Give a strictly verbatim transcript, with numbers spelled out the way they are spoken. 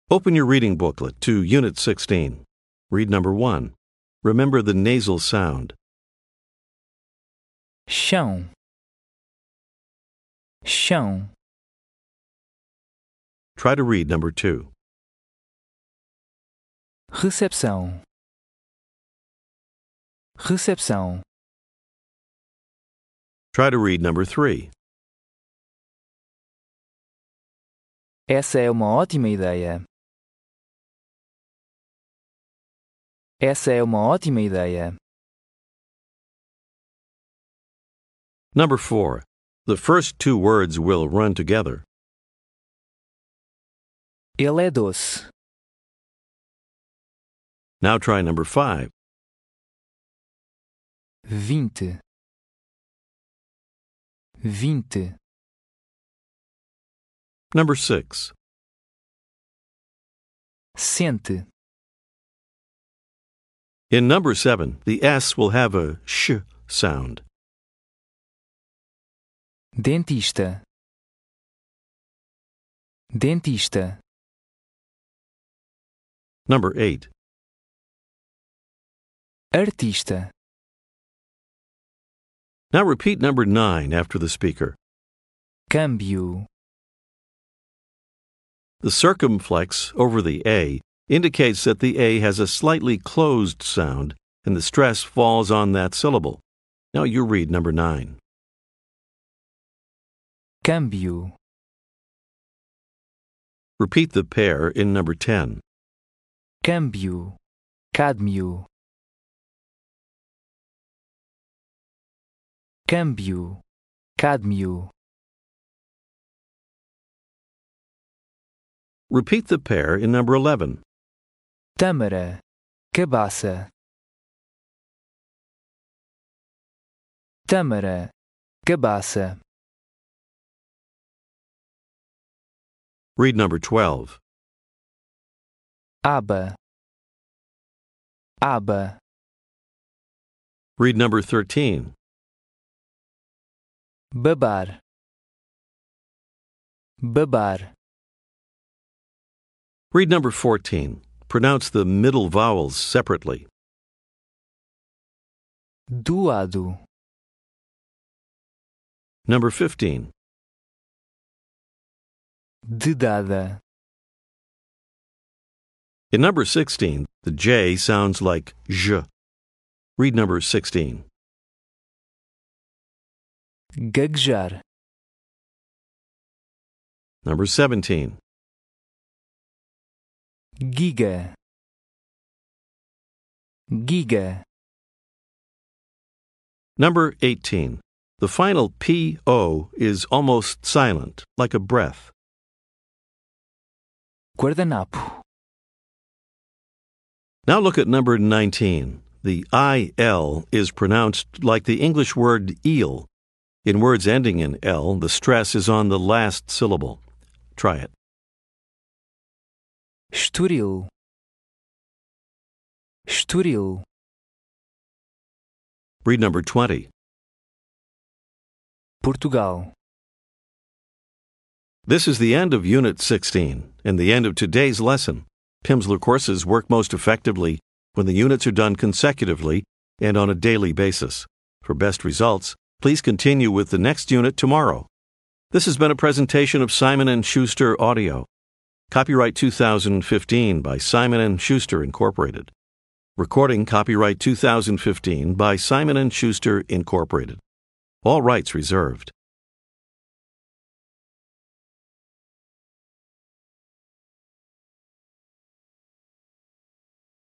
Open your reading booklet to Unit sixteen. Read number one. Remember the nasal sound. chão, chão, Try to read number two. recepção, recepção, Try to read number three. essa é uma ótima ideia. Essa é uma ótima ideia. Number four. The first two words will run together. Ele é doce. Now try number five. Vinte. Vinte. Number six. Sente. In number seven, the S will have a sh sound. Dentista. Dentista. Number eight. Artista. Now repeat number nine after the speaker. Câmbio. The circumflex over the A indicates that the A has a slightly closed sound and the stress falls on that syllable. Now you read number nine. Câmbio. Repeat the pair in number ten. Câmbio. Cádmio. Câmbio. Cádmio. Repeat the pair in number eleven. Tâmara. Cabaça. Tâmara. Cabaça. Read number twelve. Aba. Aba. Read number thirteen. Babar. Babar. Read number fourteen. Pronounce the middle vowels separately. Doado. Number fifteen. Dedada. In number sixteen, the J sounds like j. Read number sixteen. Gaguejar. Number seventeen. Giga. Giga. Number eighteen. The final P O is almost silent, like a breath. Guardanapo. Now look at number nineteen. The I L is pronounced like the English word eel. In words ending in L, the stress is on the last syllable. Try it. Estoril. Estoril. Read number twenty. Portugal. This is the end of Unit sixteen and the end of today's lesson. Pimsleur courses work most effectively when the units are done consecutively and on a daily basis. For best results, please continue with the next unit tomorrow. This has been a presentation of Simon and Schuster Audio. Copyright two thousand fifteen by Simon and Schuster Incorporated. Recording copyright two thousand fifteen by Simon and Schuster Incorporated. All rights reserved.